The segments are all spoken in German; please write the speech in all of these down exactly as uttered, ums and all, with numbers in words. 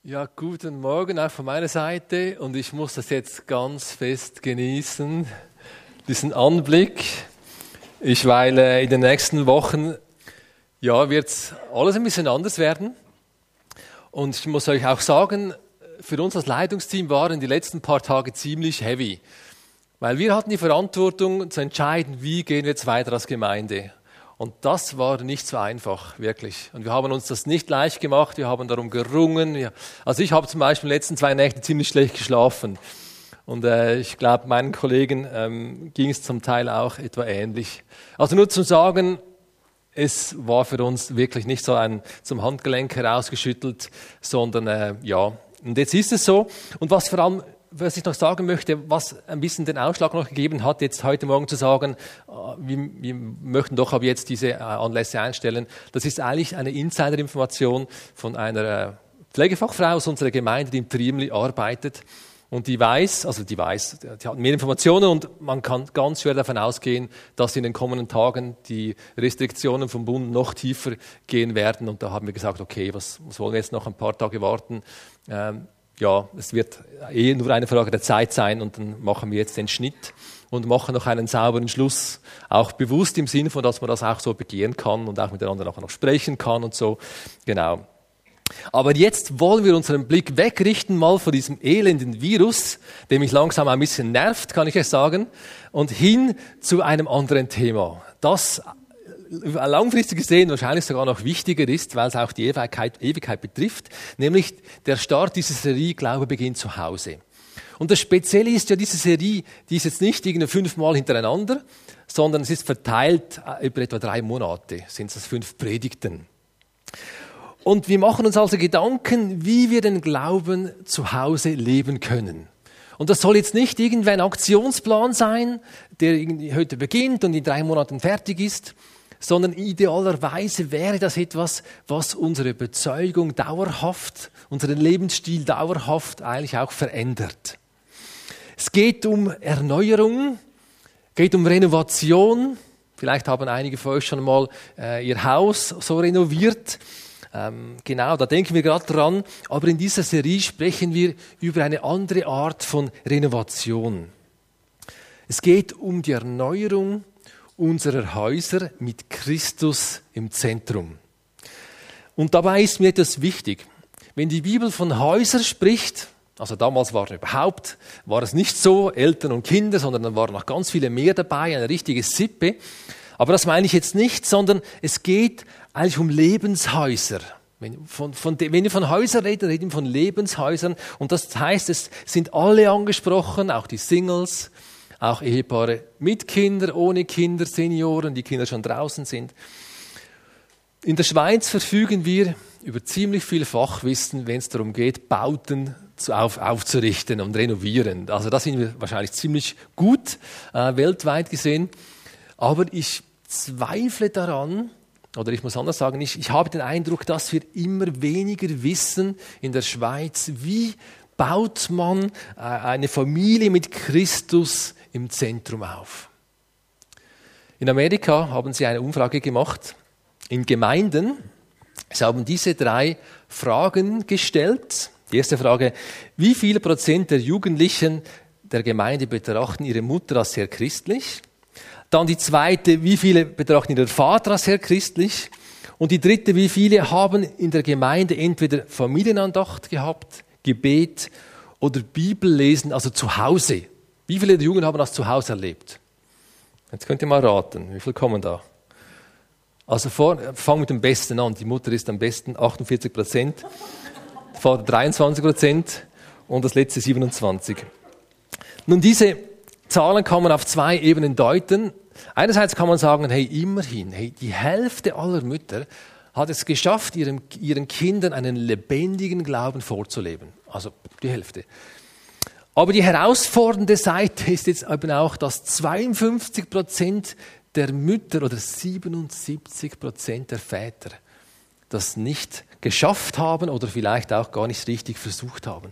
Ja, guten Morgen auch von meiner Seite und ich muss das jetzt ganz fest genießen, diesen Anblick. Ich, weil äh, in den nächsten Wochen ja, wird alles ein bisschen anders werden und ich muss euch auch sagen, für uns als Leitungsteam waren die letzten paar Tage ziemlich heavy, weil wir hatten die Verantwortung zu entscheiden, wie gehen wir jetzt weiter als Gemeinde. Und das war nicht so einfach, wirklich. Und wir haben uns das nicht leicht gemacht, wir haben darum gerungen. Ja. Also ich habe zum Beispiel in den letzten zwei Nächten ziemlich schlecht geschlafen. Und äh, ich glaube, meinen Kollegen ähm, ging es zum Teil auch etwa ähnlich. Also nur zu sagen, es war für uns wirklich nicht so ein zum Handgelenk herausgeschüttelt, sondern äh, ja, und jetzt ist es so. Und was vor allem, was ich noch sagen möchte, was ein bisschen den Ausschlag noch gegeben hat, jetzt heute Morgen zu sagen, wir, wir möchten doch aber jetzt diese Anlässe einstellen, das ist eigentlich eine Insider-Information von einer Pflegefachfrau aus unserer Gemeinde, die im Triemli arbeitet und die weiß, also die weiß, die hat mehr Informationen und man kann ganz schwer davon ausgehen, dass in den kommenden Tagen die Restriktionen vom Bund noch tiefer gehen werden und da haben wir gesagt, okay, was, was wollen wir jetzt noch ein paar Tage warten? Ähm, Ja, es wird eh nur eine Frage der Zeit sein und dann machen wir jetzt den Schnitt und machen noch einen sauberen Schluss, auch bewusst im Sinne von, dass man das auch so begehen kann und auch miteinander nachher noch sprechen kann und so. Genau. Aber jetzt wollen wir unseren Blick wegrichten mal von diesem elenden Virus, der mich langsam ein bisschen nervt, kann ich euch sagen, und hin zu einem anderen Thema. Das langfristig gesehen wahrscheinlich sogar noch wichtiger ist, weil es auch die Ewigkeit, Ewigkeit betrifft, nämlich der Start dieser Serie Glaube beginnt zu Hause. Und das Spezielle ist ja, diese Serie, die ist jetzt nicht irgendwie fünfmal hintereinander, sondern es ist verteilt über etwa drei Monate, sind es fünf Predigten. Und wir machen uns also Gedanken, wie wir den Glauben zu Hause leben können. Und das soll jetzt nicht irgendwie ein Aktionsplan sein, der irgendwie heute beginnt und in drei Monaten fertig ist, sondern idealerweise wäre das etwas, was unsere Überzeugung dauerhaft, unseren Lebensstil dauerhaft eigentlich auch verändert. Es geht um Erneuerung, geht um Renovation. Vielleicht haben einige von euch schon mal äh, ihr Haus so renoviert. Ähm, genau, da denken wir gerade dran. Aber in dieser Serie sprechen wir über eine andere Art von Renovation. Es geht um die Erneuerung unserer Häuser mit Christus im Zentrum. Und dabei ist mir etwas wichtig. Wenn die Bibel von Häusern spricht, also damals war überhaupt, war es nicht so, Eltern und Kinder, sondern da waren noch ganz viele mehr dabei, eine richtige Sippe. Aber das meine ich jetzt nicht, sondern es geht eigentlich um Lebenshäuser. Wenn, von, von, wenn wir von Häusern reden, reden wir von Lebenshäusern. Und das heißt, es sind alle angesprochen, auch die Singles, auch Ehepaare mit Kindern, ohne Kinder, Senioren, die Kinder schon draußen sind. In der Schweiz verfügen wir über ziemlich viel Fachwissen, wenn es darum geht, Bauten zu, auf, aufzurichten und renovieren. Also da sind wir wahrscheinlich ziemlich gut, äh, weltweit gesehen. Aber ich zweifle daran, oder ich muss anders sagen, ich, ich habe den Eindruck, dass wir immer weniger wissen in der Schweiz, wie baut man äh, eine Familie mit Christus im Zentrum auf. In Amerika haben sie eine Umfrage gemacht in Gemeinden. Sie haben diese drei Fragen gestellt. Die erste Frage, wie viel Prozent der Jugendlichen der Gemeinde betrachten ihre Mutter als sehr christlich? Dann die zweite, wie viele betrachten ihren Vater als sehr christlich? Und die dritte, wie viele haben in der Gemeinde entweder Familienandacht gehabt, Gebet oder Bibellesen, also zu Hause? Wie viele der Jungen haben das zu Hause erlebt? Jetzt könnt ihr mal raten, wie viele kommen da? Also vor, fang mit dem Besten an. Die Mutter ist am besten, achtundvierzig Prozent, der Vater dreiundzwanzig Prozent und das letzte siebenundzwanzig. Nun, diese Zahlen kann man auf zwei Ebenen deuten. Einerseits kann man sagen, hey, immerhin, hey, die Hälfte aller Mütter hat es geschafft, ihren, ihren Kindern einen lebendigen Glauben vorzuleben. Also die Hälfte. Aber die herausfordernde Seite ist jetzt eben auch, dass zweiundfünfzig Prozent der Mütter oder siebenundsiebzig Prozent der Väter das nicht geschafft haben oder vielleicht auch gar nicht richtig versucht haben.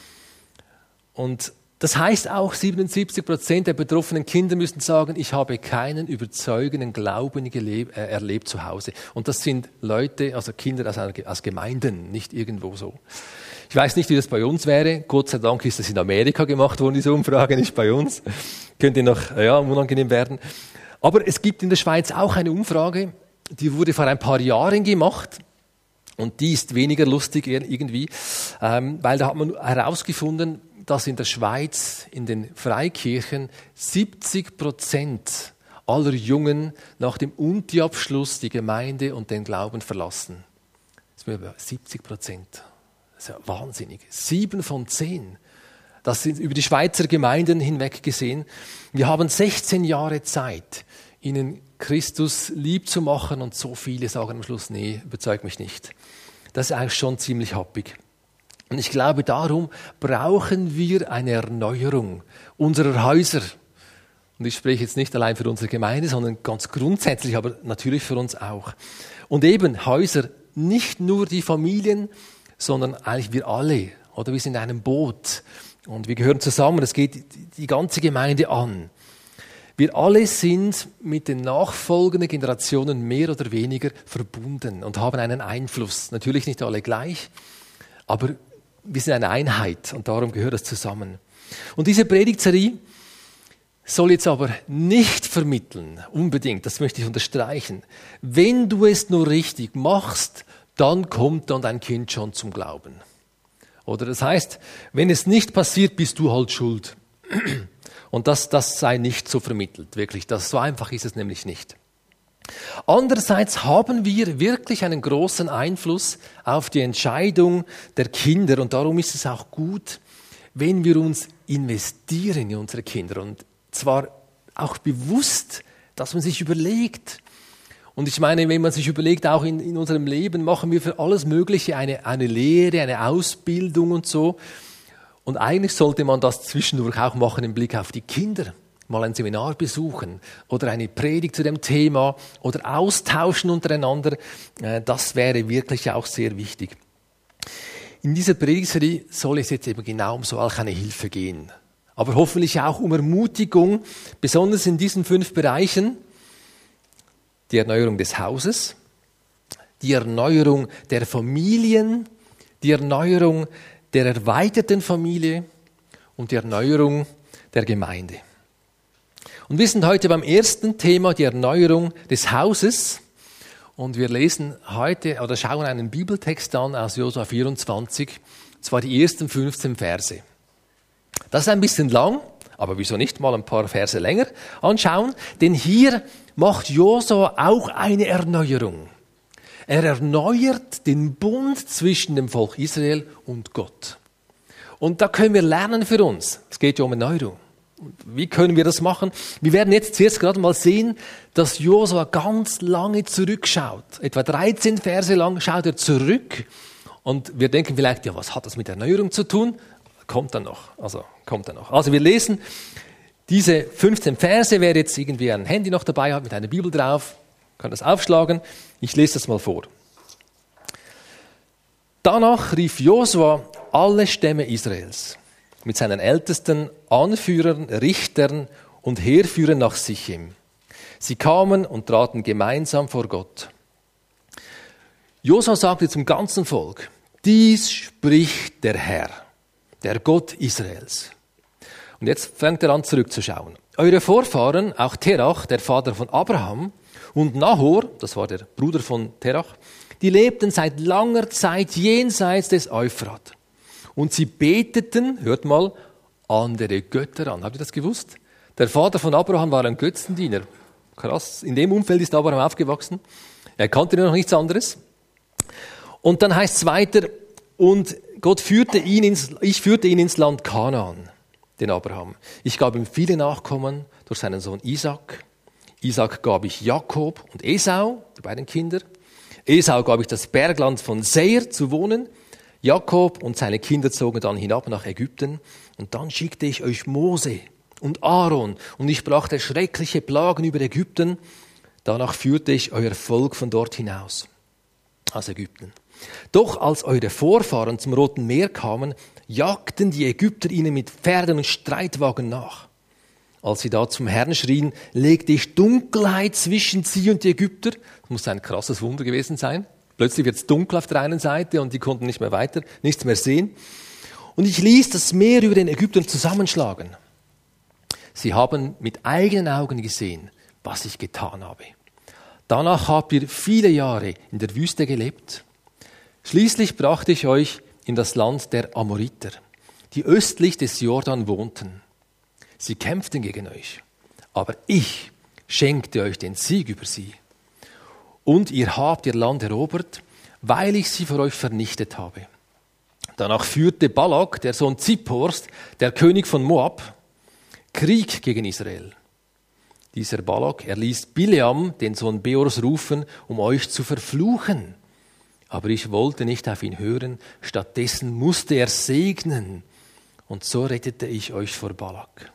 Und das heißt auch, siebenundsiebzig Prozent der betroffenen Kinder müssen sagen, ich habe keinen überzeugenden Glauben gelebt, äh, erlebt zu Hause. Und das sind Leute, also Kinder aus, einer, aus Gemeinden, nicht irgendwo so. Ich weiß nicht, wie das bei uns wäre. Gott sei Dank ist das in Amerika gemacht worden, diese Umfrage, nicht bei uns. Könnte noch ja, unangenehm werden. Aber es gibt in der Schweiz auch eine Umfrage, die wurde vor ein paar Jahren gemacht. Und die ist weniger lustig irgendwie, ähm, weil da hat man herausgefunden, dass in der Schweiz, in den Freikirchen, siebzig Prozent aller Jungen nach dem Uniabschluss die Gemeinde und den Glauben verlassen. Das sind siebzig Prozent. Das ist ja wahnsinnig. Sieben von zehn. Das sind über die Schweizer Gemeinden hinweg gesehen. Wir haben sechzehn Jahre Zeit, ihnen Christus lieb zu machen und so viele sagen am Schluss, nee, überzeugt mich nicht. Das ist eigentlich schon ziemlich happig. Und ich glaube, darum brauchen wir eine Erneuerung unserer Häuser. Und ich spreche jetzt nicht allein für unsere Gemeinde, sondern ganz grundsätzlich, aber natürlich für uns auch. Und eben Häuser, nicht nur die Familien, sondern eigentlich wir alle. Oder wir sind in einem Boot und wir gehören zusammen. Es geht die ganze Gemeinde an. Wir alle sind mit den nachfolgenden Generationen mehr oder weniger verbunden und haben einen Einfluss. Natürlich nicht alle gleich, aber wir sind eine Einheit und darum gehört das zusammen. Und diese Predigtserie soll jetzt aber nicht vermitteln, unbedingt, das möchte ich unterstreichen. Wenn du es nur richtig machst, dann kommt dann dein Kind schon zum Glauben. Oder das heißt, wenn es nicht passiert, bist du halt schuld. Und das, das sei nicht so vermittelt, wirklich. Das, so einfach ist es nämlich nicht. Andererseits haben wir wirklich einen großen Einfluss auf die Entscheidung der Kinder. Und darum ist es auch gut, wenn wir uns investieren in unsere Kinder. Und zwar auch bewusst, dass man sich überlegt. Und ich meine, wenn man sich überlegt, auch in, in unserem Leben machen wir für alles Mögliche eine, eine Lehre, eine Ausbildung und so. Und eigentlich sollte man das zwischendurch auch machen im Blick auf die Kinder. Mal ein Seminar besuchen oder eine Predigt zu dem Thema oder austauschen untereinander. Das wäre wirklich auch sehr wichtig. In dieser Predigtserie soll es jetzt eben genau um solch eine Hilfe gehen. Aber hoffentlich auch um Ermutigung, besonders in diesen fünf Bereichen. Die Erneuerung des Hauses, die Erneuerung der Familien, die Erneuerung der erweiterten Familie und die Erneuerung der Gemeinde. Und wir sind heute beim ersten Thema, die Erneuerung des Hauses. Und wir lesen heute oder schauen einen Bibeltext an aus Josua vierundzwanzig, und zwar die ersten fünfzehn Verse. Das ist ein bisschen lang, aber wieso nicht mal ein paar Verse länger anschauen? Denn hier macht Josua auch eine Erneuerung. Er erneuert den Bund zwischen dem Volk Israel und Gott. Und da können wir lernen für uns. Es geht ja um Erneuerung. Wie können wir das machen? Wir werden jetzt zuerst gerade mal sehen, dass Josua ganz lange zurückschaut. Etwa dreizehn Verse lang schaut er zurück. Und wir denken vielleicht, ja, was hat das mit Erneuerung zu tun? Kommt dann noch. Also, kommt dann noch. Also, wir lesen diese fünfzehn Verse. Wer jetzt irgendwie ein Handy noch dabei hat mit einer Bibel drauf, kann das aufschlagen. Ich lese das mal vor. Danach rief Josua alle Stämme Israels mit seinen Ältesten, Anführern, Richtern und Heerführern nach Sichem. Sie kamen und traten gemeinsam vor Gott. Josua sagte zum ganzen Volk: Dies spricht der Herr, der Gott Israels. Und jetzt fängt er an zurückzuschauen. Eure Vorfahren, auch Terach, der Vater von Abraham, und Nahor, das war der Bruder von Terach, die lebten seit langer Zeit jenseits des Euphrat. Und sie beteten, hört mal, andere Götter an. Habt ihr das gewusst? Der Vater von Abraham war ein Götzendiener. Krass, in dem Umfeld ist Abraham aufgewachsen. Er kannte noch nichts anderes. Und dann heißt es weiter, und Gott führte ihn ins, ich führte ihn ins Land Kanaan, den Abraham. Ich gab ihm viele Nachkommen durch seinen Sohn Isaac. Isaac gab ich Jakob und Esau, die beiden Kinder. Esau gab ich das Bergland von Seir zu wohnen. Jakob und seine Kinder zogen dann hinab nach Ägypten. Und dann schickte ich euch Mose und Aaron und ich brachte schreckliche Plagen über Ägypten. Danach führte ich euer Volk von dort hinaus, aus Ägypten. Doch als eure Vorfahren zum Roten Meer kamen, jagten die Ägypter ihnen mit Pferden und Streitwagen nach. Als sie da zum Herrn schrien, legte ich Dunkelheit zwischen sie und die Ägypter. Das muss ein krasses Wunder gewesen sein. Plötzlich wird es dunkel auf der einen Seite und die konnten nicht mehr weiter, nichts mehr sehen. Und ich ließ das Meer über den Ägyptern zusammenschlagen. Sie haben mit eigenen Augen gesehen, was ich getan habe. Danach habt ihr viele Jahre in der Wüste gelebt. Schließlich brachte ich euch in das Land der Amoriter, die östlich des Jordan wohnten. Sie kämpften gegen euch, aber ich schenkte euch den Sieg über sie. Und ihr habt ihr Land erobert, weil ich sie für euch vernichtet habe. Danach führte Balak, der Sohn Zippors, der König von Moab, Krieg gegen Israel. Dieser Balak, er ließ Bileam, den Sohn Beors, rufen, um euch zu verfluchen. Aber ich wollte nicht auf ihn hören, stattdessen musste er segnen. Und so rettete ich euch vor Balak.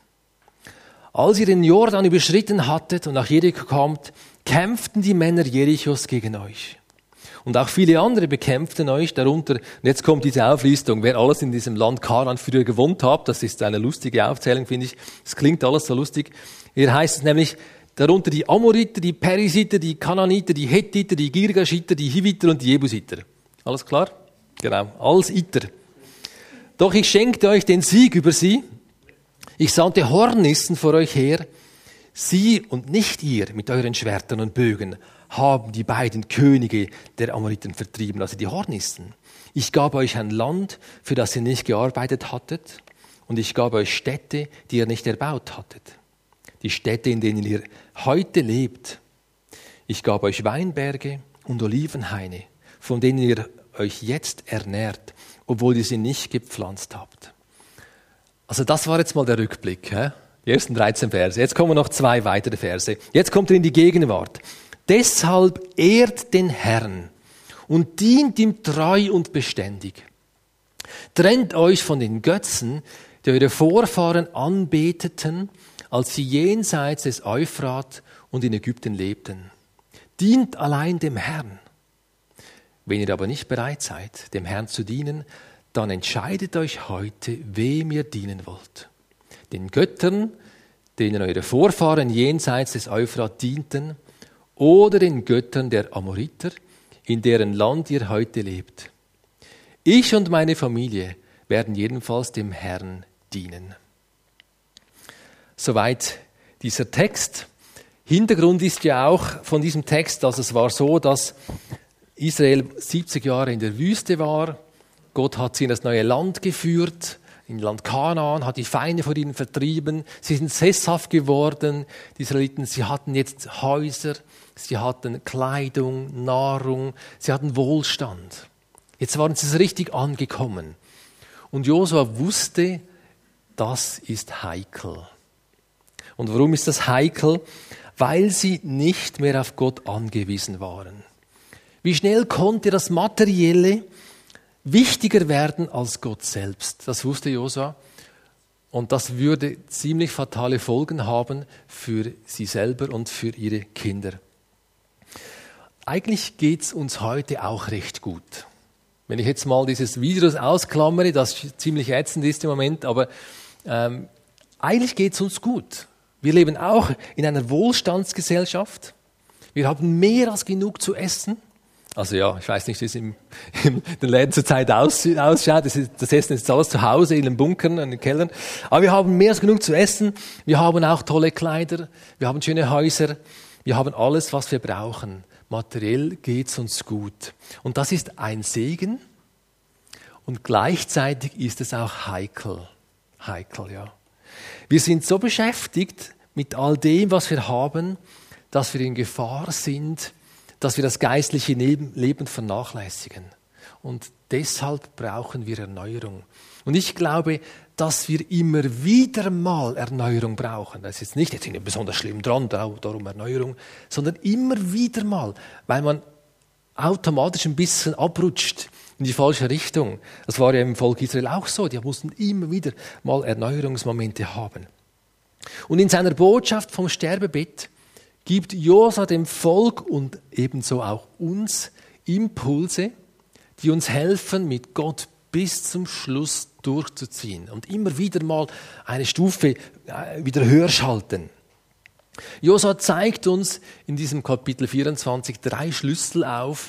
Als ihr den Jordan überschritten hattet und nach Jericho kamt, kämpften die Männer Jerichos gegen euch. Und auch viele andere bekämpften euch, darunter, und jetzt kommt diese Auflistung, wer alles in diesem Land Kanaan früher gewohnt hat, das ist eine lustige Aufzählung, finde ich. Es klingt alles so lustig. Hier heißt es nämlich, darunter die Amoriter, die Perisiter, die Kanaaniter, die Hethiter, die Girgashiter, die Hiviter und die Jebusiter. Alles klar? Genau, alles Iter. Doch ich schenkte euch den Sieg über sie. Ich sandte Hornissen vor euch her. Sie und nicht ihr mit euren Schwertern und Bögen haben die beiden Könige der Amoriten vertrieben, also die Hornissen. Ich gab euch ein Land, für das ihr nicht gearbeitet hattet, und ich gab euch Städte, die ihr nicht erbaut hattet. Die Städte, in denen ihr heute lebt. Ich gab euch Weinberge und Olivenhaine, von denen ihr euch jetzt ernährt, obwohl ihr sie nicht gepflanzt habt. Also das war jetzt mal der Rückblick, hä? Die ersten dreizehn Verse. Jetzt kommen noch zwei weitere Verse. Jetzt kommt er in die Gegenwart. Deshalb ehrt den Herrn und dient ihm treu und beständig. Trennt euch von den Götzen, die eure Vorfahren anbeteten, als sie jenseits des Euphrat und in Ägypten lebten. Dient allein dem Herrn. Wenn ihr aber nicht bereit seid, dem Herrn zu dienen, dann entscheidet euch heute, wem ihr dienen wollt. Den Göttern, denen eure Vorfahren jenseits des Euphrat dienten, oder den Göttern der Amoriter, in deren Land ihr heute lebt. Ich und meine Familie werden jedenfalls dem Herrn dienen. Soweit dieser Text. Hintergrund ist ja auch von diesem Text, dass es war so, dass Israel siebzig Jahre in der Wüste war. Gott hat sie in das neue Land geführt, in Land Kanaan, hat die Feinde vor ihnen vertrieben. Sie sind sesshaft geworden, die Israeliten. Sie hatten jetzt Häuser, sie hatten Kleidung, Nahrung, sie hatten Wohlstand. Jetzt waren sie so richtig angekommen. Und Josua wusste, das ist heikel. Und warum ist das heikel? Weil sie nicht mehr auf Gott angewiesen waren. Wie schnell konnte das Materielle wichtiger werden als Gott selbst? Das wusste Josua. Und das würde ziemlich fatale Folgen haben für sie selber und für ihre Kinder. Eigentlich geht es uns heute auch recht gut. Wenn ich jetzt mal dieses Virus ausklammere, das ziemlich ätzend ist im Moment, aber ähm, eigentlich geht es uns gut. Wir leben auch in einer Wohlstandsgesellschaft. Wir haben mehr als genug zu essen. Also ja, ich weiß nicht, wie es in den Läden zurzeit aus, ausschaut. Das, ist, das Essen ist alles zu Hause, in den Bunkern, in den Kellern. Aber wir haben mehr als genug zu essen. Wir haben auch tolle Kleider. Wir haben schöne Häuser. Wir haben alles, was wir brauchen. Materiell geht es uns gut. Und das ist ein Segen. Und gleichzeitig ist es auch heikel. Heikel, ja. Wir sind so beschäftigt mit all dem, was wir haben, dass wir in Gefahr sind, dass wir das geistliche Leben vernachlässigen. Und deshalb brauchen wir Erneuerung. Und ich glaube, dass wir immer wieder mal Erneuerung brauchen. Das ist jetzt nicht, jetzt sind wir besonders schlimm dran, darum Erneuerung, sondern immer wieder mal, weil man automatisch ein bisschen abrutscht in die falsche Richtung. Das war ja im Volk Israel auch so. Die mussten immer wieder mal Erneuerungsmomente haben. Und in seiner Botschaft vom Sterbebett gibt Josua dem Volk und ebenso auch uns Impulse, die uns helfen, mit Gott bis zum Schluss durchzuziehen und immer wieder mal eine Stufe wieder höher schalten. Josua zeigt uns in diesem Kapitel vierundzwanzig drei Schlüssel auf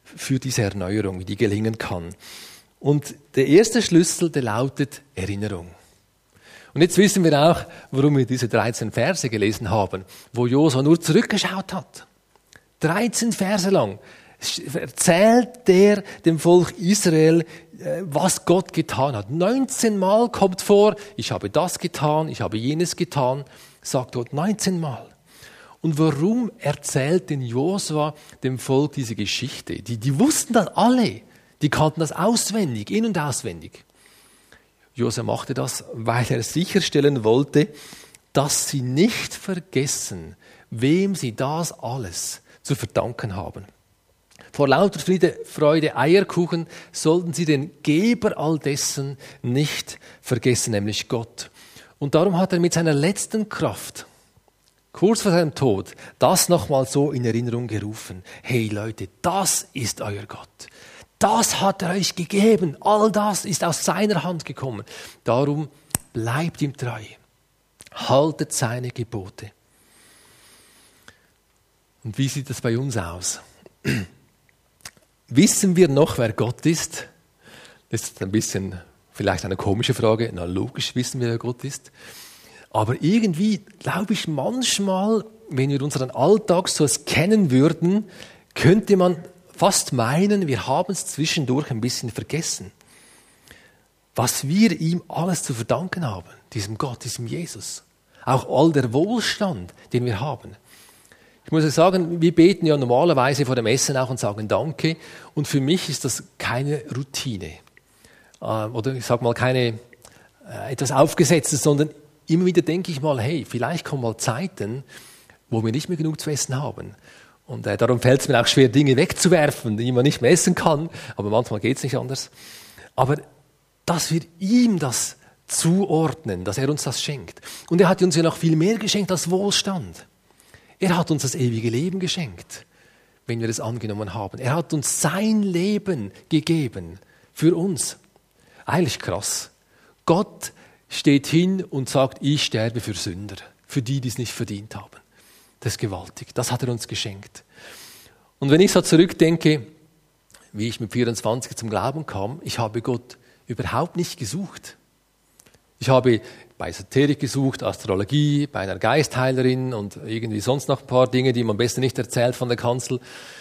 für diese Erneuerung, wie die gelingen kann. Und der erste Schlüssel, der lautet Erinnerung. Und jetzt wissen wir auch, warum wir diese dreizehn Verse gelesen haben, wo Josua nur zurückgeschaut hat. dreizehn Verse lang erzählt der dem Volk Israel, was Gott getan hat. neunzehn Mal kommt vor, ich habe das getan, ich habe jenes getan, sagt Gott neunzehn Mal. Und warum erzählt denn Josua dem Volk diese Geschichte? Die, die wussten das alle, die kannten das auswendig, in- und auswendig. Josua machte das, weil er sicherstellen wollte, dass sie nicht vergessen, wem sie das alles zu verdanken haben. Vor lauter Friede, Freude, Eierkuchen sollten sie den Geber all dessen nicht vergessen, nämlich Gott. Und darum hat er mit seiner letzten Kraft, kurz vor seinem Tod, das nochmal so in Erinnerung gerufen. Hey Leute, das ist euer Gott. Das hat er euch gegeben. All das ist aus seiner Hand gekommen. Darum bleibt ihm treu. Haltet seine Gebote. Und wie sieht das bei uns aus? Wissen wir noch, wer Gott ist? Das ist ein bisschen vielleicht eine komische Frage. Na, logisch wissen wir, wer Gott ist. Aber irgendwie glaube ich manchmal, wenn wir unseren Alltag so kennen würden, könnte man fast meinen, wir haben es zwischendurch ein bisschen vergessen. Was wir ihm alles zu verdanken haben, diesem Gott, diesem Jesus. Auch all der Wohlstand, den wir haben. Ich muss sagen, wir beten ja normalerweise vor dem Essen auch und sagen Danke. Und für mich ist das keine Routine. Oder ich sage mal keine äh, etwas Aufgesetztes, sondern immer wieder denke ich mal, hey, vielleicht kommen mal Zeiten, wo wir nicht mehr genug zu essen haben. Und äh, darum fällt es mir auch schwer, Dinge wegzuwerfen, die man nicht mehr essen kann. Aber manchmal geht es nicht anders. Aber dass wir ihm das zuordnen, dass er uns das schenkt. Und er hat uns ja noch viel mehr geschenkt als Wohlstand. Er hat uns das ewige Leben geschenkt, wenn wir es angenommen haben. Er hat uns sein Leben gegeben für uns. Eigentlich krass. Gott steht hin und sagt, ich sterbe für Sünder, für die, die es nicht verdient haben. Das ist gewaltig. Das hat er uns geschenkt. Und wenn ich so zurückdenke, wie ich mit vierundzwanzig zum Glauben kam, ich habe Gott überhaupt nicht gesucht. Ich habe bei Esoterik gesucht, Astrologie, bei einer Geistheilerin und irgendwie sonst noch ein paar Dinge, die man besser nicht erzählt von der Kanzel.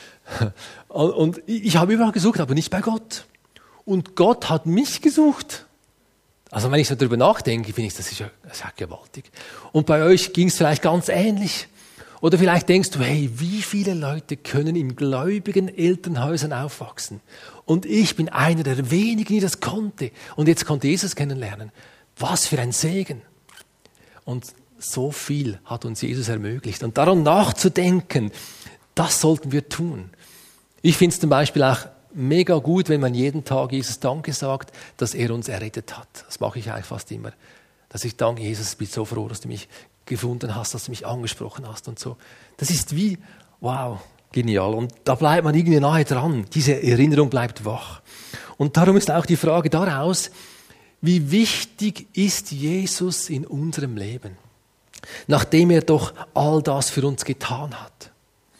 Und ich habe überall gesucht, aber nicht bei Gott. Und Gott hat mich gesucht. Also wenn ich so darüber nachdenke, finde ich, das ist ja, das ist ja gewaltig. Und bei euch ging es vielleicht ganz ähnlich. Oder vielleicht denkst du, hey, wie viele Leute können in gläubigen Elternhäusern aufwachsen? Und ich bin einer der wenigen, die das konnte. Und jetzt konnte Jesus kennenlernen. Was für ein Segen. Und so viel hat uns Jesus ermöglicht. Und daran nachzudenken, das sollten wir tun. Ich finde es zum Beispiel auch mega gut, wenn man jeden Tag Jesus Danke sagt, dass er uns errettet hat. Das mache ich eigentlich fast immer. Dass ich danke, Jesus, ich bin so froh, dass du mich gefunden hast, dass du mich angesprochen hast und so. Das ist wie, wow, genial. Und da bleibt man irgendwie nahe dran. Diese Erinnerung bleibt wach. Und darum ist auch die Frage daraus, wie wichtig ist Jesus in unserem Leben, nachdem er doch all das für uns getan hat.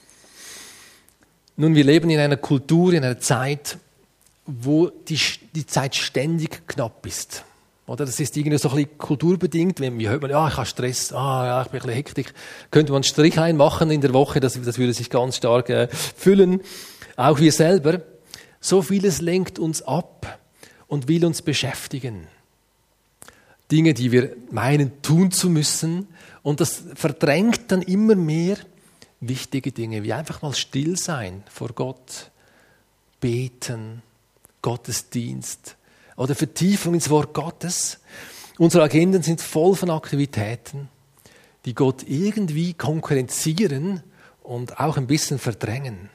Nun, wir leben in einer Kultur, in einer Zeit, wo die, die Zeit ständig knapp ist. Oder das ist irgendwie so ein bisschen kulturbedingt, wenn wir hören, ja, ich habe Stress, ah, ja, ich bin ein bisschen hektisch. Könnte man einen Strichlein machen in der Woche, das, das würde sich ganz stark äh, füllen. Auch wir selber. So vieles lenkt uns ab und will uns beschäftigen. Dinge, die wir meinen, tun zu müssen. Und das verdrängt dann immer mehr wichtige Dinge, wie einfach mal still sein vor Gott, beten, Gottesdienst oder Vertiefung ins Wort Gottes. Unsere Agenden sind voll von Aktivitäten, die Gott irgendwie konkurrenzieren und auch ein bisschen verdrängen.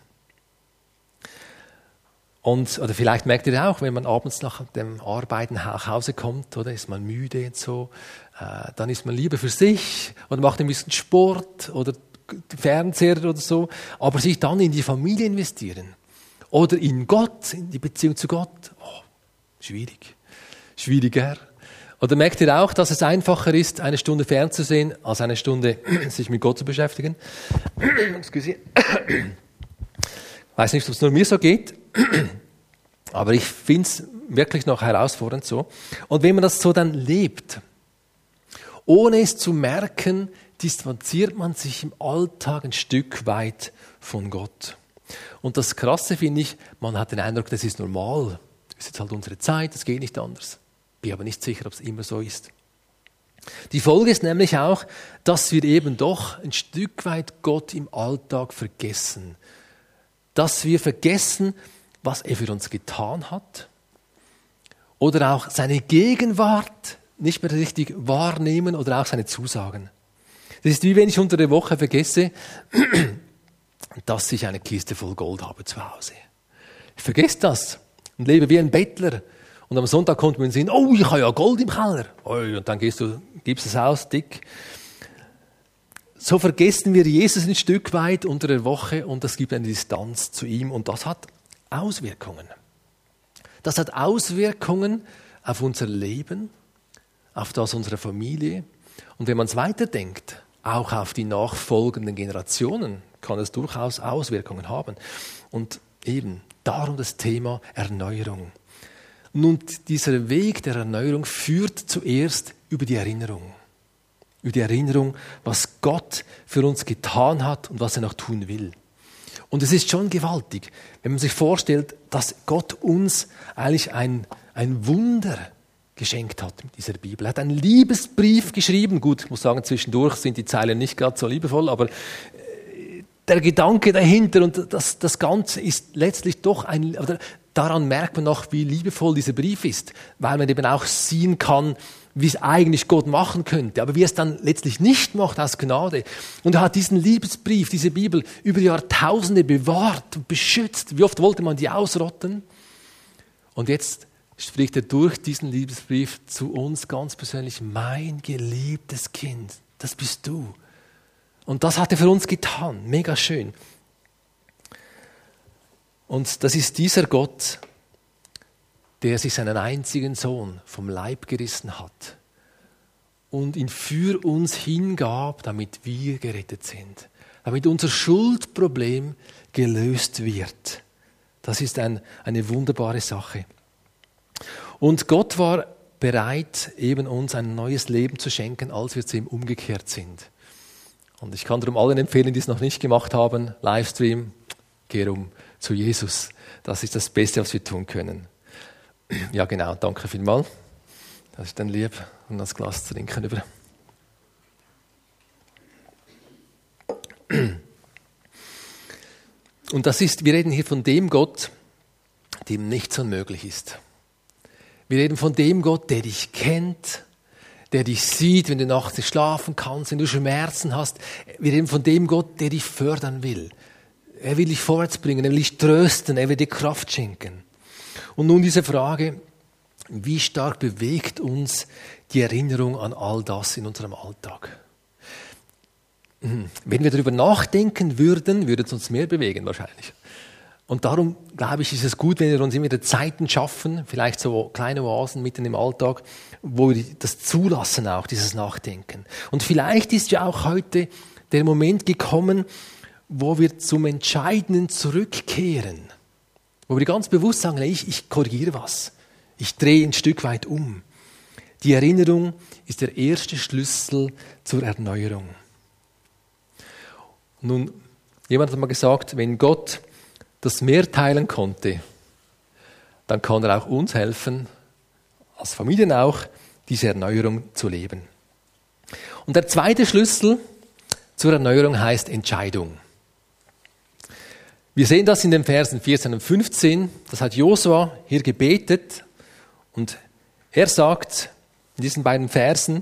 Und, oder vielleicht merkt ihr auch, wenn man abends nach dem Arbeiten nach Hause kommt, oder ist man müde und so, äh, dann ist man lieber für sich oder macht ein bisschen Sport oder Fernseher oder so, aber sich dann in die Familie investieren oder in Gott, in die Beziehung zu Gott, oh, schwierig, schwieriger. Oder merkt ihr auch, dass es einfacher ist, eine Stunde fernzusehen, als eine Stunde sich mit Gott zu beschäftigen? Excuse. Ich weiß nicht, ob es nur mir so geht. Aber ich finde es wirklich noch herausfordernd so. Und wenn man das so dann lebt, ohne es zu merken, distanziert man sich im Alltag ein Stück weit von Gott. Und das Krasse finde ich, man hat den Eindruck, das ist normal. Das ist jetzt halt unsere Zeit, das geht nicht anders. Bin aber nicht sicher, ob es immer so ist. Die Folge ist nämlich auch, dass wir eben doch ein Stück weit Gott im Alltag vergessen. Dass wir vergessen, was er für uns getan hat. Oder auch seine Gegenwart nicht mehr richtig wahrnehmen oder auch seine Zusagen. Das ist wie wenn ich unter der Woche vergesse, dass ich eine Kiste voll Gold habe zu Hause. Ich vergesse das und lebe wie ein Bettler. Und am Sonntag kommt mir in den Sinn, oh, ich habe ja Gold im Keller. Und dann gehst du, gibst es aus, dick. So vergessen wir Jesus ein Stück weit unter der Woche und das gibt eine Distanz zu ihm. Und das hat Auswirkungen. Das hat Auswirkungen auf unser Leben, auf das unserer Familie. Und wenn man es weiterdenkt, auch auf die nachfolgenden Generationen, kann es durchaus Auswirkungen haben. Und eben darum das Thema Erneuerung. Nun, dieser Weg der Erneuerung führt zuerst über die Erinnerung. Über die Erinnerung, was Gott für uns getan hat und was er noch tun will. Und es ist schon gewaltig, wenn man sich vorstellt, dass Gott uns eigentlich ein, ein Wunder geschenkt hat mit dieser Bibel. Er hat einen Liebesbrief geschrieben. Gut, ich muss sagen, zwischendurch sind die Zeilen nicht gerade so liebevoll, aber der Gedanke dahinter und das, das Ganze ist letztlich doch ein, oder daran merkt man noch, wie liebevoll dieser Brief ist, weil man eben auch sehen kann, wie es eigentlich Gott machen könnte, aber wie er es dann letztlich nicht macht aus Gnade. Und er hat diesen Liebesbrief, diese Bibel über Jahrtausende bewahrt und beschützt. Wie oft wollte man die ausrotten? Und jetzt spricht er durch diesen Liebesbrief zu uns ganz persönlich, mein geliebtes Kind, das bist du. Und das hat er für uns getan. Mega schön. Und das ist dieser Gott, der sich seinen einzigen Sohn vom Leib gerissen hat und ihn für uns hingab, damit wir gerettet sind, damit unser Schuldproblem gelöst wird. Das ist ein, eine wunderbare Sache. Und Gott war bereit, eben uns ein neues Leben zu schenken, als wir zu ihm umgekehrt sind. Und ich kann darum allen empfehlen, die es noch nicht gemacht haben, Livestream, geh um zu Jesus. Das ist das Beste, was wir tun können. Ja, genau, danke vielmals. Das ist dann lieb, um das Glas zu trinken über. Und das ist, wir reden hier von dem Gott, dem nichts unmöglich ist. Wir reden von dem Gott, der dich kennt, der dich sieht, wenn du nachts nicht schlafen kannst, wenn du Schmerzen hast. Wir reden von dem Gott, der dich fördern will. Er will dich vorwärts bringen, er will dich trösten, er will dir Kraft schenken. Und nun diese Frage, wie stark bewegt uns die Erinnerung an all das in unserem Alltag? Wenn wir darüber nachdenken würden, würde es uns mehr bewegen wahrscheinlich. Und darum, glaube ich, ist es gut, wenn wir uns immer wieder Zeiten schaffen, vielleicht so kleine Oasen mitten im Alltag, wo wir das zulassen auch, dieses Nachdenken. Und vielleicht ist ja auch heute der Moment gekommen, wo wir zum Entscheidenden zurückkehren. Wo wir ganz bewusst sagen, ich, ich korrigiere was. Ich drehe ein Stück weit um. Die Erinnerung ist der erste Schlüssel zur Erneuerung. Nun, jemand hat mal gesagt, wenn Gott das Meer teilen konnte, dann kann er auch uns helfen, als Familien auch, diese Erneuerung zu leben. Und der zweite Schlüssel zur Erneuerung heißt Entscheidung. Wir sehen das in den Versen vierzehn und fünfzehn. Das hat Josua hier gebetet und er sagt in diesen beiden Versen,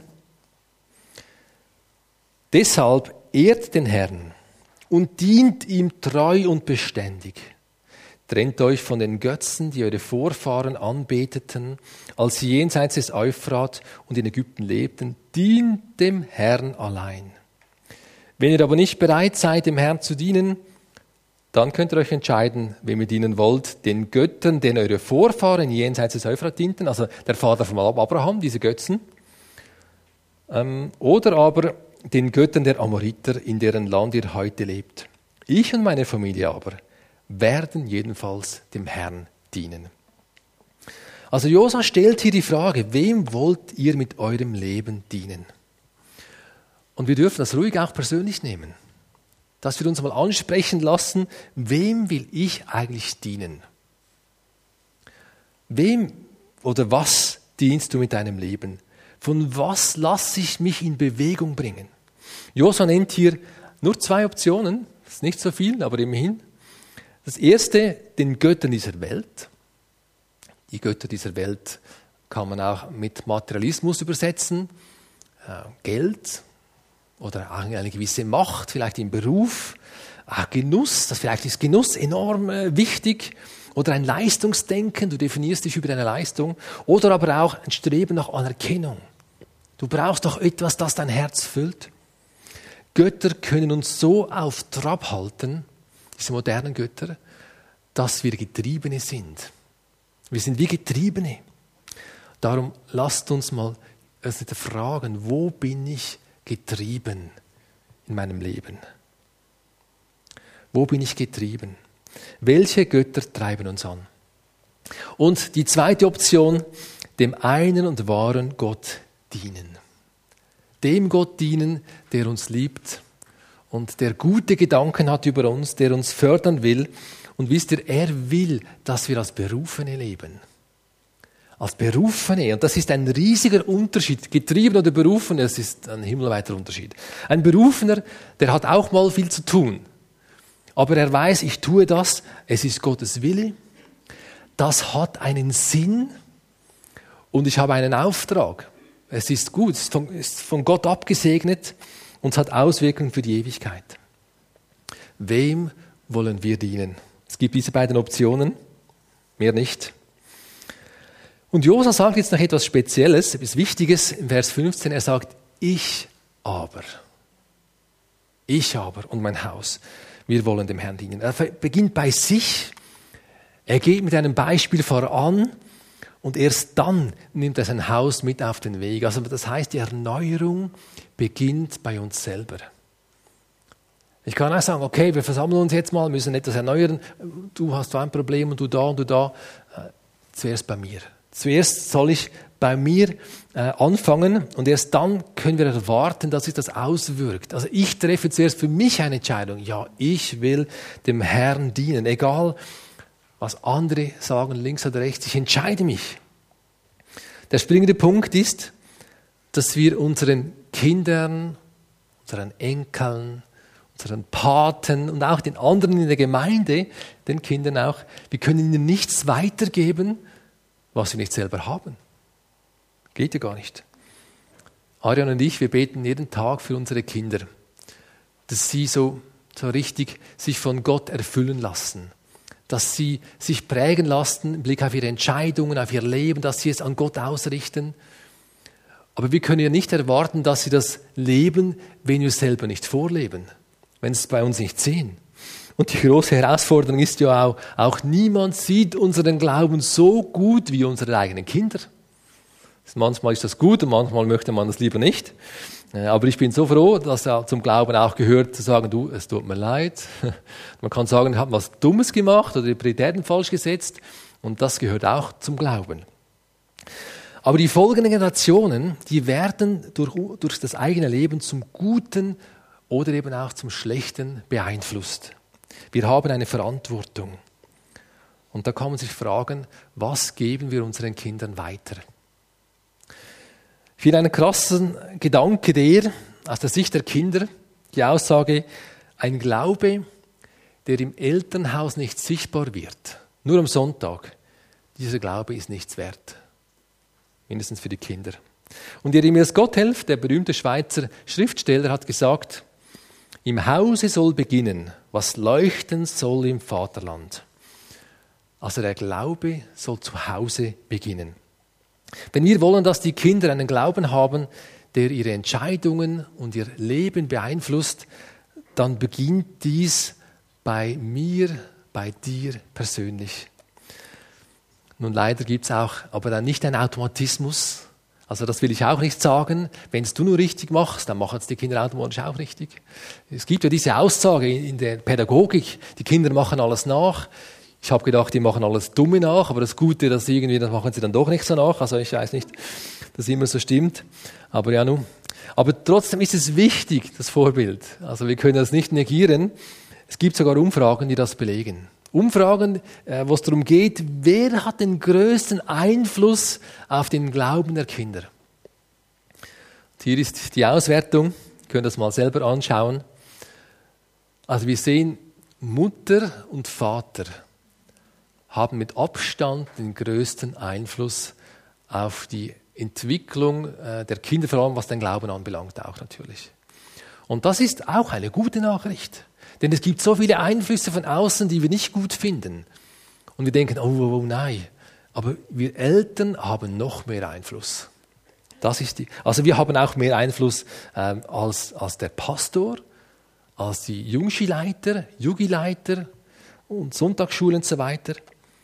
deshalb ehrt den Herrn und dient ihm treu und beständig. Trennt euch von den Götzen, die eure Vorfahren anbeteten, als sie jenseits des Euphrat und in Ägypten lebten. Dient dem Herrn allein. Wenn ihr aber nicht bereit seid, dem Herrn zu dienen, dann könnt ihr euch entscheiden, wem ihr dienen wollt. Den Göttern, denen eure Vorfahren jenseits des Euphrat dienten, also der Vater von Abraham, diese Götzen. Ähm, oder aber den Göttern der Amoriter, in deren Land ihr heute lebt. Ich und meine Familie aber werden jedenfalls dem Herrn dienen. Also Josua stellt hier die Frage, wem wollt ihr mit eurem Leben dienen? Und wir dürfen das ruhig auch persönlich nehmen, dass wir uns mal ansprechen lassen, wem will ich eigentlich dienen? Wem oder was dienst du mit deinem Leben? Von was lasse ich mich in Bewegung bringen? Josua nennt hier nur zwei Optionen, das ist nicht so viel, aber immerhin. Das erste, den Göttern dieser Welt. Die Götter dieser Welt kann man auch mit Materialismus übersetzen, äh, Geld oder eine gewisse Macht, vielleicht im Beruf, auch Genuss, das vielleicht ist Genuss enorm äh, wichtig, oder ein Leistungsdenken, du definierst dich über deine Leistung, oder aber auch ein Streben nach Anerkennung. Du brauchst doch etwas, das dein Herz füllt. Götter können uns so auf Trab halten, diese modernen Götter, dass wir Getriebene sind. Wir sind wie Getriebene. Darum lasst uns mal fragen, wo bin ich getrieben in meinem Leben? Wo bin ich getrieben? Welche Götter treiben uns an? Und die zweite Option, dem einen und wahren Gott dienen. Dem Gott dienen, der uns liebt und der gute Gedanken hat über uns, der uns fördern will. Und wisst ihr, er will, dass wir als Berufene leben. Als Berufene. Und das ist ein riesiger Unterschied. Getrieben oder berufen, das ist ein himmelweiter Unterschied. Ein Berufener, der hat auch mal viel zu tun. Aber er weiß, ich tue das, es ist Gottes Wille. Das hat einen Sinn und ich habe einen Auftrag. Es ist gut, es ist von, ist von Gott abgesegnet und es hat Auswirkungen für die Ewigkeit. Wem wollen wir dienen? Es gibt diese beiden Optionen, mehr nicht. Und Josua sagt jetzt noch etwas Spezielles, etwas Wichtiges im Vers fünfzehn. Er sagt, ich aber, ich aber und mein Haus, wir wollen dem Herrn dienen. Er beginnt bei sich, er geht mit einem Beispiel voran und erst dann nimmt er sein Haus mit auf den Weg. Also das heißt, die Erneuerung beginnt bei uns selber. Ich kann auch sagen, okay, wir versammeln uns jetzt mal, müssen etwas erneuern. Du hast ein Problem und du da und du da. Zuerst bei mir. Zuerst soll ich bei mir äh, anfangen und erst dann können wir erwarten, dass sich das auswirkt. Also ich treffe zuerst für mich eine Entscheidung. Ja, ich will dem Herrn dienen, egal was andere sagen, links oder rechts. Ich entscheide mich. Der springende Punkt ist, dass wir unseren Kindern, unseren Enkeln, unseren Paten und auch den anderen in der Gemeinde, den Kindern auch, wir können ihnen nichts weitergeben, was wir nicht selber haben. Geht ja gar nicht. Arian und ich, wir beten jeden Tag für unsere Kinder, dass sie so, so richtig sich von Gott erfüllen lassen, dass sie sich prägen lassen im Blick auf ihre Entscheidungen, auf ihr Leben, dass sie es an Gott ausrichten. Aber wir können ja nicht erwarten, dass sie das leben, wenn wir es selber nicht vorleben, wenn sie es bei uns nicht sehen. Und die große Herausforderung ist ja auch, auch niemand sieht unseren Glauben so gut wie unsere eigenen Kinder. Manchmal ist das gut und manchmal möchte man das lieber nicht. Aber ich bin so froh, dass er zum Glauben auch gehört, zu sagen, du, es tut mir leid. Man kann sagen, ich habe was Dummes gemacht oder die Prioritäten falsch gesetzt. Und das gehört auch zum Glauben. Aber die folgenden Generationen, die werden durch, durch das eigene Leben zum Guten oder eben auch zum Schlechten beeinflusst. Wir haben eine Verantwortung. Und da kann man sich fragen, was geben wir unseren Kindern weiter? Ich finde einen krassen Gedanke der, aus der Sicht der Kinder, die Aussage, ein Glaube, der im Elternhaus nicht sichtbar wird, nur am Sonntag, dieser Glaube ist nichts wert. Mindestens für die Kinder. Und Jeremias Gotthelf, der berühmte Schweizer Schriftsteller, hat gesagt, im Hause soll beginnen, was leuchten soll im Vaterland. Also der Glaube soll zu Hause beginnen. Wenn wir wollen, dass die Kinder einen Glauben haben, der ihre Entscheidungen und ihr Leben beeinflusst, dann beginnt dies bei mir, bei dir persönlich. Nun leider gibt es auch aber dann nicht einen Automatismus. Also das will ich auch nicht sagen. Wenn es du nur richtig machst, dann machen es die Kinder automatisch auch richtig. Es gibt ja diese Aussage in der Pädagogik, die Kinder machen alles nach. Ich habe gedacht, die machen alles Dumme nach, aber das Gute, das irgendwie, das machen sie dann doch nicht so nach. Also ich weiß nicht, dass immer so stimmt. Aber ja, nun. Aber trotzdem ist es wichtig, das Vorbild. Also wir können das nicht negieren. Es gibt sogar Umfragen, die das belegen. Umfragen, äh, wo es darum geht, wer hat den größten Einfluss auf den Glauben der Kinder. Und hier ist die Auswertung, ihr könnt das mal selber anschauen. Also wir sehen, Mutter und Vater haben mit Abstand den größten Einfluss auf die Entwicklung äh, der Kinder, vor allem was den Glauben anbelangt auch natürlich. Und das ist auch eine gute Nachricht. Denn es gibt so viele Einflüsse von außen, die wir nicht gut finden. Und wir denken, oh, oh, oh nein. Aber wir Eltern haben noch mehr Einfluss. Das ist die, also wir haben auch mehr Einfluss ähm, als, als der Pastor, als die Jungschi-Leiter, Jugi-Leiter und Sonntagsschulen und so weiter.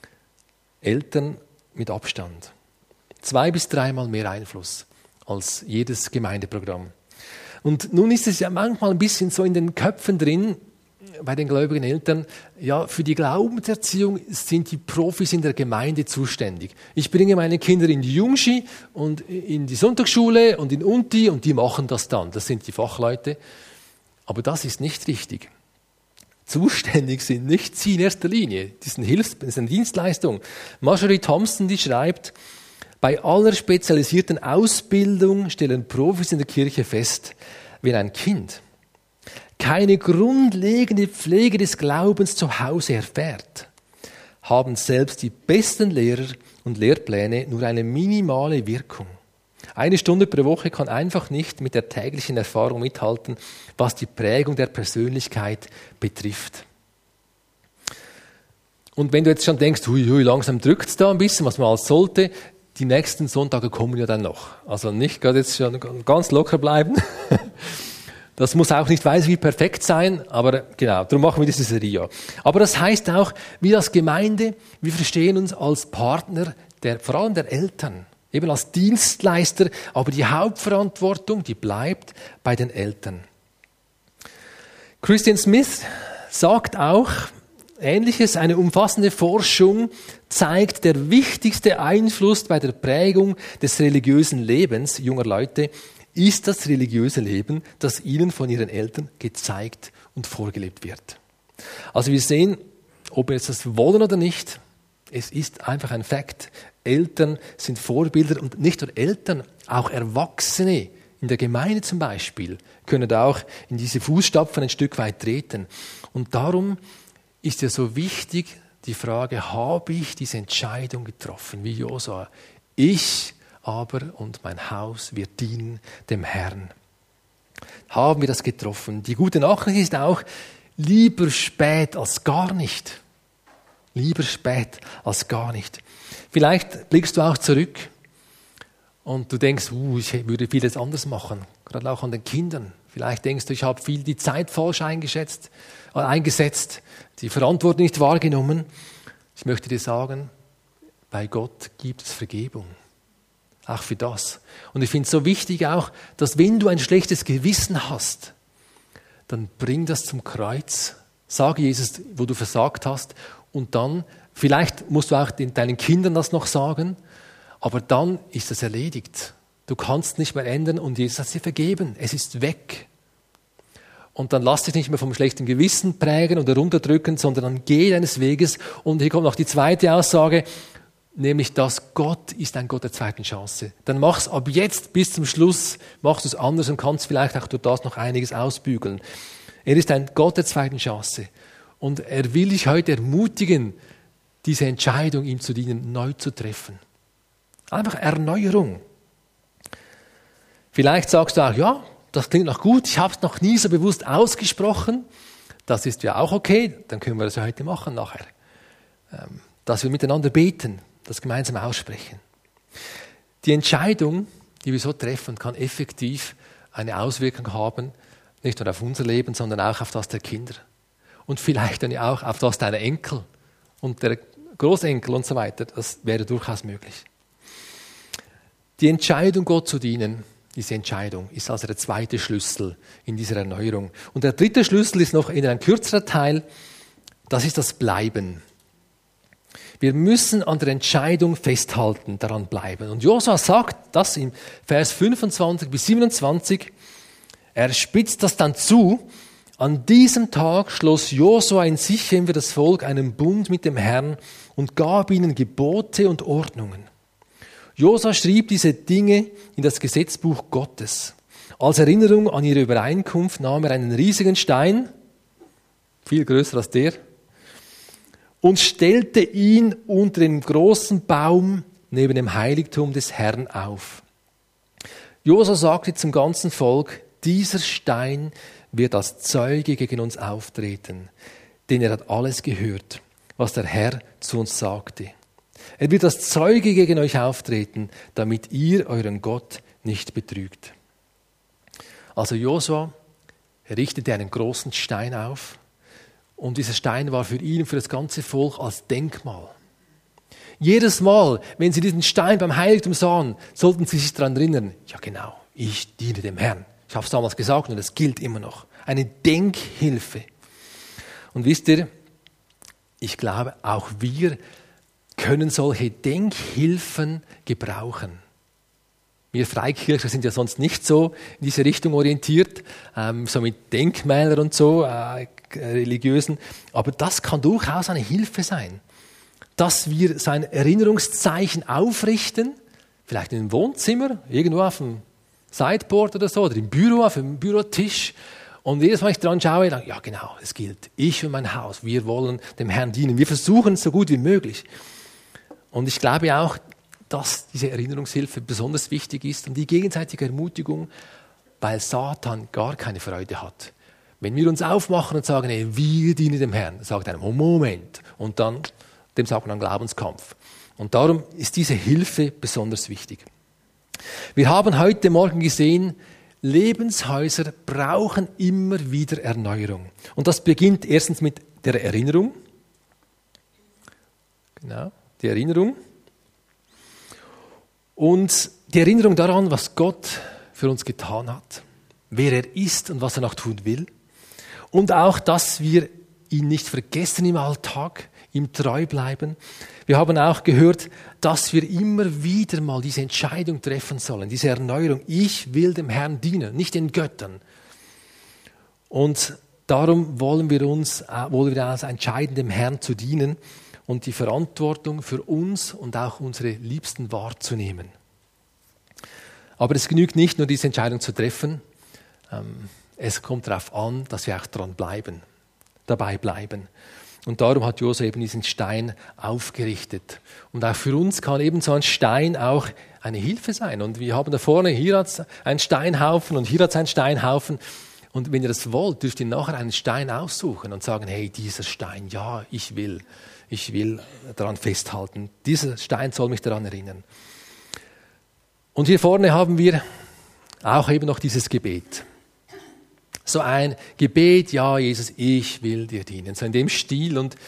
Eltern mit Abstand. Zwei bis dreimal mehr Einfluss als jedes Gemeindeprogramm. Und nun ist es ja manchmal ein bisschen so in den Köpfen drin, bei den gläubigen Eltern, ja, für die Glaubenserziehung sind die Profis in der Gemeinde zuständig. Ich bringe meine Kinder in die Jungschi und in die Sonntagsschule und in Unti und die machen das dann. Das sind die Fachleute. Aber das ist nicht richtig. Zuständig sind nicht sie in erster Linie. Das ist eine Hilfs-, das ist eine Dienstleistung. Marjorie Thompson, die schreibt, bei aller spezialisierten Ausbildung stellen Profis in der Kirche fest, wenn ein Kind keine grundlegende Pflege des Glaubens zu Hause erfährt, haben selbst die besten Lehrer und Lehrpläne nur eine minimale Wirkung. Eine Stunde pro Woche kann einfach nicht mit der täglichen Erfahrung mithalten, was die Prägung der Persönlichkeit betrifft. Und wenn du jetzt schon denkst, hui, hui, langsam drückt es da ein bisschen, was man alles sollte, die nächsten Sonntage kommen ja dann noch. Also nicht gerade jetzt schon ganz locker bleiben. Das muss auch nicht weiß wie perfekt sein, aber genau, darum machen wir diese Serie. Aber das heißt auch, wir als Gemeinde, wir verstehen uns als Partner, der, vor allem der Eltern, eben als Dienstleister, aber die Hauptverantwortung, die bleibt bei den Eltern. Christian Smith sagt auch Ähnliches, eine umfassende Forschung zeigt, der wichtigste Einfluss bei der Prägung des religiösen Lebens junger Leute ist das religiöse Leben, das ihnen von ihren Eltern gezeigt und vorgelebt wird. Also wir sehen, ob wir jetzt das wollen oder nicht, es ist einfach ein Fakt. Eltern sind Vorbilder und nicht nur Eltern, auch Erwachsene in der Gemeinde zum Beispiel können da auch in diese Fußstapfen ein Stück weit treten. Und darum ist ja so wichtig die Frage, habe ich diese Entscheidung getroffen, wie Josua? Ich aber und mein Haus, wir dienen dem Herrn. Haben wir das getroffen? Die gute Nachricht ist auch, lieber spät als gar nicht. Lieber spät als gar nicht. Vielleicht blickst du auch zurück und du denkst, uh, ich würde vieles anders machen, gerade auch an den Kindern. Vielleicht denkst du, ich habe viel die Zeit falsch eingeschätzt, äh, eingesetzt, die Verantwortung nicht wahrgenommen. Ich möchte dir sagen, bei Gott gibt es Vergebung. Auch für das. Und ich finde es so wichtig auch, dass wenn du ein schlechtes Gewissen hast, dann bring das zum Kreuz. Sage Jesus, wo du versagt hast. Und dann, vielleicht musst du auch den, deinen Kindern das noch sagen, aber dann ist das erledigt. Du kannst nicht mehr ändern und Jesus hat dir vergeben. Es ist weg. Und dann lass dich nicht mehr vom schlechten Gewissen prägen oder runterdrücken, sondern dann geh deines Weges. Und hier kommt noch die zweite Aussage, nämlich, dass Gott ist ein Gott der zweiten Chance. Dann mach's ab jetzt bis zum Schluss, machst du es anders und kannst vielleicht auch durch das noch einiges ausbügeln. Er ist ein Gott der zweiten Chance. Und er will dich heute ermutigen, diese Entscheidung, ihm zu dienen, neu zu treffen. Einfach Erneuerung. Vielleicht sagst du auch, ja, das klingt noch gut, ich habe es noch nie so bewusst ausgesprochen. Das ist ja auch okay, dann können wir das ja heute machen nachher. Dass wir miteinander beten, das gemeinsam aussprechen. Die Entscheidung, die wir so treffen, kann effektiv eine Auswirkung haben, nicht nur auf unser Leben, sondern auch auf das der Kinder. Und vielleicht dann auch auf das deiner Enkel und der Großenkel und so weiter. Das wäre durchaus möglich. Die Entscheidung, Gott zu dienen, diese Entscheidung ist also der zweite Schlüssel in dieser Erneuerung. Und der dritte Schlüssel ist noch eher ein kürzerer Teil, das ist das Bleiben. Wir müssen an der Entscheidung festhalten, daran bleiben. Und Josua sagt das im Vers fünfundzwanzig bis siebenundzwanzig, er spitzt das dann zu. An diesem Tag schloss Josua in Sichem für das Volk einen Bund mit dem Herrn und gab ihnen Gebote und Ordnungen. Josua schrieb diese Dinge in das Gesetzbuch Gottes. Als Erinnerung an ihre Übereinkunft nahm er einen riesigen Stein, viel größer als der, und stellte ihn unter dem großen Baum neben dem Heiligtum des Herrn auf. Josua sagte zum ganzen Volk, dieser Stein wird als Zeuge gegen uns auftreten, denn er hat alles gehört, was der Herr zu uns sagte. Er wird als Zeuge gegen euch auftreten, damit ihr euren Gott nicht betrügt. Also Josua richtete einen großen Stein auf und dieser Stein war für ihn, für das ganze Volk als Denkmal. Jedes Mal, wenn sie diesen Stein beim Heiligtum sahen, sollten sie sich daran erinnern, ja genau, ich diene dem Herrn. Ich habe es damals gesagt und es gilt immer noch. Eine Denkhilfe. Und wisst ihr, ich glaube, auch wir können solche Denkhilfen gebrauchen. Wir Freikirchler sind ja sonst nicht so in diese Richtung orientiert, ähm, so mit Denkmälern und so, äh, religiösen. Aber das kann durchaus eine Hilfe sein, dass wir so ein Erinnerungszeichen aufrichten, vielleicht in einem Wohnzimmer, irgendwo auf dem Sideboard oder so, oder im Büro, auf dem Bürotisch. Und jedes Mal, wenn ich dran schaue, dann, ja genau, es gilt. Ich und mein Haus, wir wollen dem Herrn dienen. Wir versuchen es so gut wie möglich. Und ich glaube auch, dass diese Erinnerungshilfe besonders wichtig ist und die gegenseitige Ermutigung, weil Satan gar keine Freude hat. Wenn wir uns aufmachen und sagen, ey, wir dienen dem Herrn, sagt er, Moment. Und dann, dem sagt man dann Glaubenskampf. Und darum ist diese Hilfe besonders wichtig. Wir haben heute Morgen gesehen, Lebenshäuser brauchen immer wieder Erneuerung. Und das beginnt erstens mit der Erinnerung. Genau, die Erinnerung. Und die Erinnerung daran, was Gott für uns getan hat, wer er ist und was er noch tun will. Und auch, dass wir ihn nicht vergessen im Alltag, ihm treu bleiben. Wir haben auch gehört, dass wir immer wieder mal diese Entscheidung treffen sollen, diese Erneuerung. Ich will dem Herrn dienen, nicht den Göttern. Und darum wollen wir uns, wollen wir uns entscheiden, dem Herrn zu dienen und die Verantwortung für uns und auch unsere Liebsten wahrzunehmen. Aber es genügt nicht, nur diese Entscheidung zu treffen. Es kommt darauf an, dass wir auch dran bleiben, dabei bleiben. Und darum hat Josua eben diesen Stein aufgerichtet. Und auch für uns kann eben so ein Stein auch eine Hilfe sein. Und wir haben da vorne, hier hat es einen Steinhaufen und hier hat es einen Steinhaufen. Und wenn ihr das wollt, dürft ihr nachher einen Stein aussuchen und sagen, hey, dieser Stein, ja, ich will, ich will daran festhalten. Dieser Stein soll mich daran erinnern. Und hier vorne haben wir auch eben noch dieses Gebet. So ein Gebet, ja, Jesus, ich will dir dienen. So in dem Stil. Und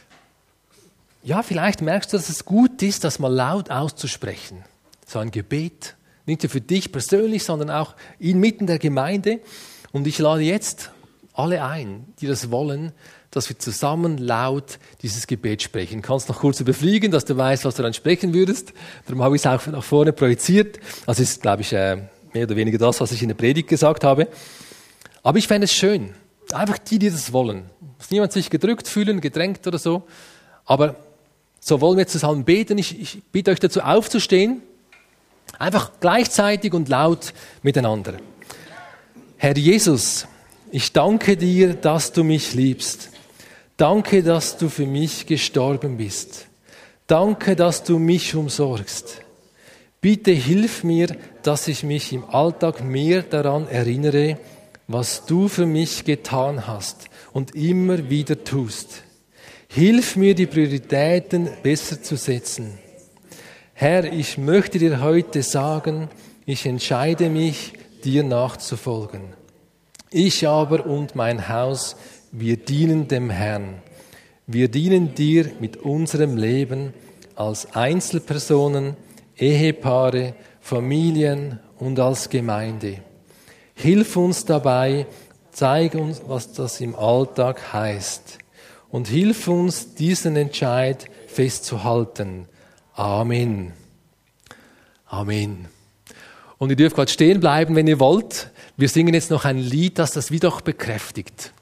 ja, vielleicht merkst du, dass es gut ist, das mal laut auszusprechen. So ein Gebet. Nicht nur für dich persönlich, sondern auch inmitten der Gemeinde. Und ich lade jetzt alle ein, die das wollen, dass wir zusammen laut dieses Gebet sprechen. Du kannst noch kurz überfliegen, dass du weißt, was du dann sprechen würdest. Darum habe ich es auch nach vorne projiziert. Also ist, glaube ich, mehr oder weniger das, was ich in der Predigt gesagt habe. Aber ich fände es schön, einfach die, die das wollen. Dass niemand sich gedrückt fühlen, gedrängt oder so. Aber so wollen wir zusammen beten. Ich, ich bitte euch dazu aufzustehen. Einfach gleichzeitig und laut miteinander. Herr Jesus, ich danke dir, dass du mich liebst. Danke, dass du für mich gestorben bist. Danke, dass du mich umsorgst. Bitte hilf mir, dass ich mich im Alltag mehr daran erinnere, was du für mich getan hast und immer wieder tust. Hilf mir, die Prioritäten besser zu setzen. Herr, ich möchte dir heute sagen, ich entscheide mich, dir nachzufolgen. Ich aber und mein Haus, wir dienen dem Herrn. Wir dienen dir mit unserem Leben als Einzelpersonen, Ehepaare, Familien und als Gemeinde. Hilf uns dabei, zeig uns, was das im Alltag heißt. Und hilf uns, diesen Entscheid festzuhalten. Amen. Amen. Und ihr dürft gerade stehen bleiben, wenn ihr wollt. Wir singen jetzt noch ein Lied, das das wieder bekräftigt.